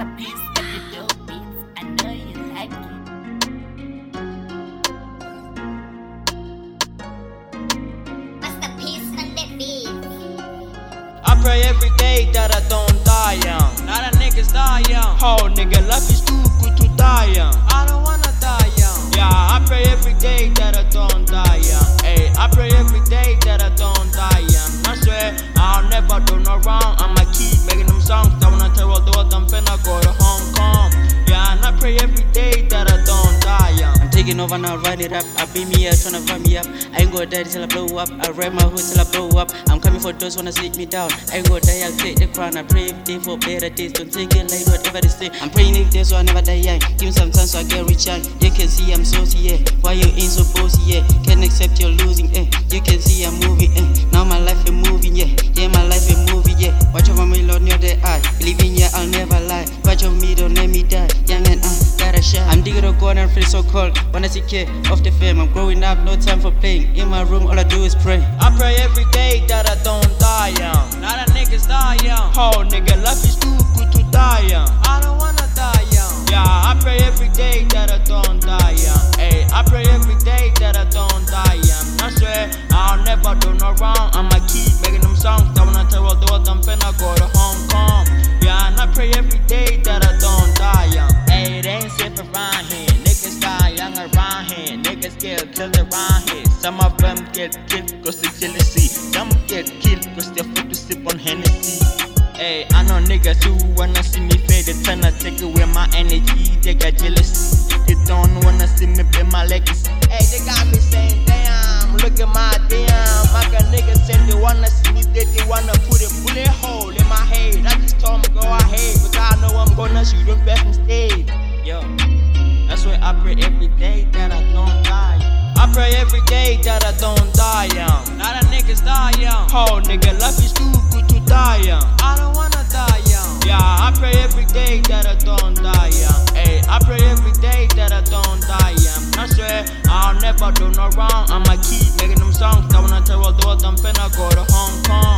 Masterpiece of the dope beats. I know you like it. Masterpiece on the beat. I pray every day that I don't die young. Not a niggas die young. Oh nigga, life is too good to die young. I don't wanna die young. Yeah, I pray every day that I don't die young. Hey, I pray every day that I don't die young. I swear I'll never do no wrong. I'ma keep making them songs. I wanna tell the world I'm finna go to Hong Kong. Yeah, and I pray every day that I don't die young. I'm taking over now, run it up. I beat me up, tryna run me up. I ain't gonna die till I blow up. I ride my hood till I blow up. I'm coming for those wanna sit me down. I ain't gonna die, I'll take the crown. I pray every day for better days. Don't take it like whatever they say. I'm praying every day so I never die young. Give me some time so I get rich young. You can see I'm saucy, yeah. Why you ain't so bossy, yeah? Can't accept you're losing, eh? You can see I'm moving, eh? Now my life is moving, yeah. Yeah, my life is moving, yeah. Watch over me, Lord, near the eye. Believe in yeah, I'll never lie. Watch over me, don't let me die. Young and gotta shine. I'm digging the corner and feel so cold. Wanna see care of the fame. I'm growing up, no time for playing. In my room, all I do is pray. I pray every day that I don't die young. Not a niggas die young. Oh nigga, life is too good to die young. I don't wanna die young. Yeah, I pray every day that I don't die young. Hey, I pray every day that I don't die young. I swear I'll never do no wrong. I'ma keep making them songs. I wanna tell the world I'm finna go to Hong Kong. Yeah, and I pray every day that I don't die young. Hey, it ain't safe around here. Niggas die young around here. Niggas get killed around here. Some of them get killed cause of jealousy. Some get killed cause they're afraid to sip on Hennessy. Hey, I know niggas who wanna see me fade. They tryna take away my energy. They got jealousy. They don't wanna see me pay my legacy. Hey, they got me saying, damn, look at my damn. My got niggas saying they wanna see me dead. They wanna put a bullet hole in my head. I just told them go ahead, cause I know I'm gonna shoot them back instead. Yo, that's why I pray every day that I don't die. I pray every day that I don't die young. Not a niggas die young. Oh nigga, life is too good to die young. I don't wanna die young. Yeah, I pray every day that I don't die young. Hey, I pray every day that I don't die young. I swear I'll never do no wrong. I'ma keep making them songs. I wanna tell the world I'm finna go to Hong Kong.